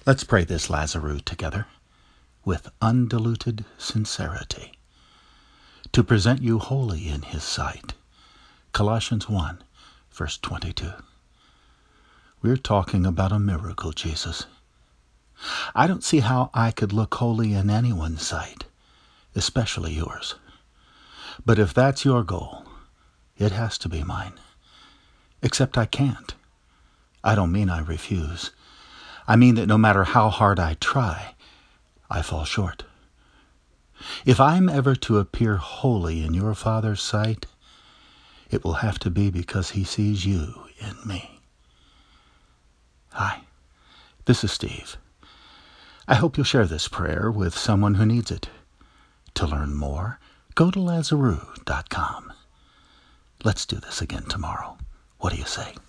Let's pray this Lazarus together with undiluted sincerity, to present you holy in his sight. Colossians 1, verse 22. We're talking about a miracle, Jesus. I don't see how I could look holy in anyone's sight, especially yours. But if that's your goal, it has to be mine. Except I can't. I don't mean I refuse. I mean that no matter how hard I try, I fall short. If I'm ever to appear holy in your Father's sight, it will have to be because he sees you in me. Hi, this is Steve. I hope you'll share this prayer with someone who needs it. To learn more, go to Lazarus.com. Let's do this again tomorrow. What do you say?